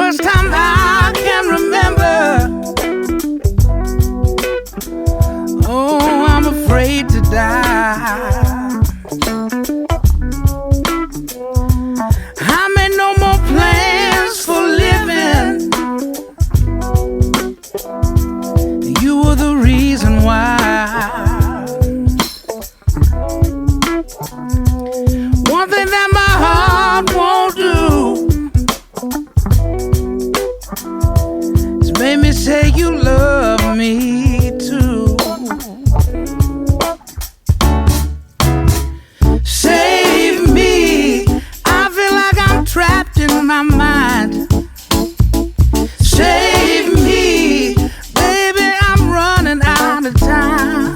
first time I can remember. Oh, I'm afraid to die. I made no more plans for living. You were the reason why. One thing that my heart won't do is make me say you love me too. Save me, I feel like I'm trapped in my mind. Save me, baby, I'm running out of time.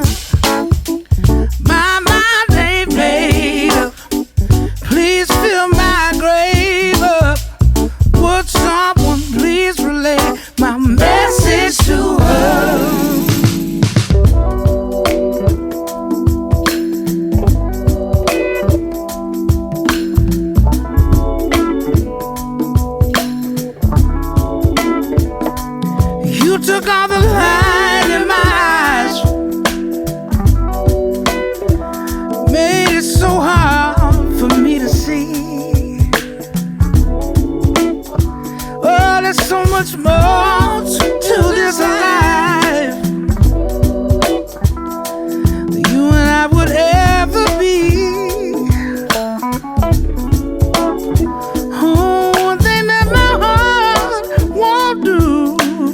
My mind ain't made up. Please fill my grave up. Would someone please relay my message to her? You took all the light in my eyes, made it so hard for me to see. Oh, there's so much more to this life than you and I would ever be. Oh, one thing that my heart won't do,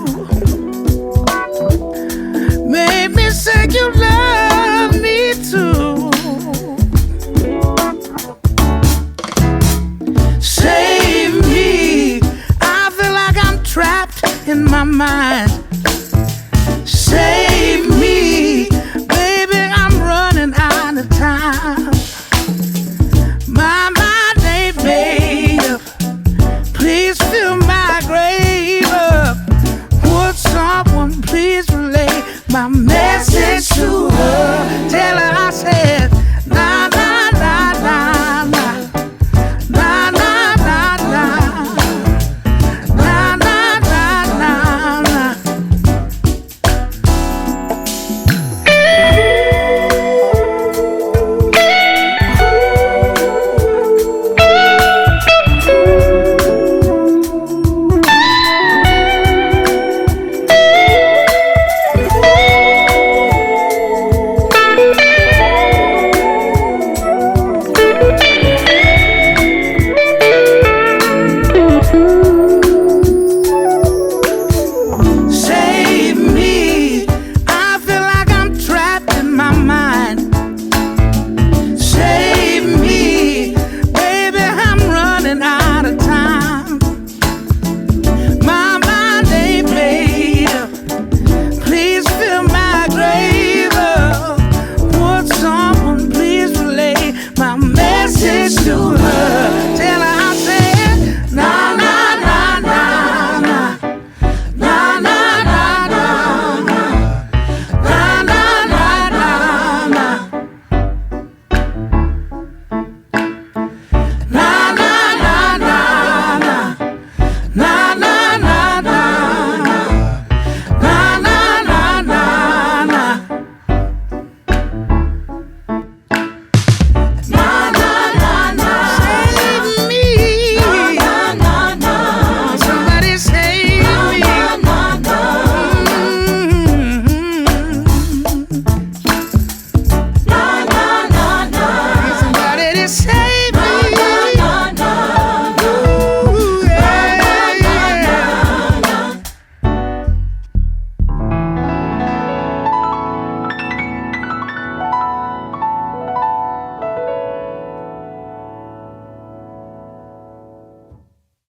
made me say you love me too. Save me, I feel like I'm trapped in my mind. Save me, baby, I'm running out of time. My mind ain't made up. Please fill my grave up. Would someone please relay my message to her? Tell her I said, na na na na na, na na na na, na na na na na. Save me, I feel like I'm trapped in my mind. Save me, baby, I'm running out of time. My mind ain't made up. Please fill my grave up. Would someone please relay my message to her?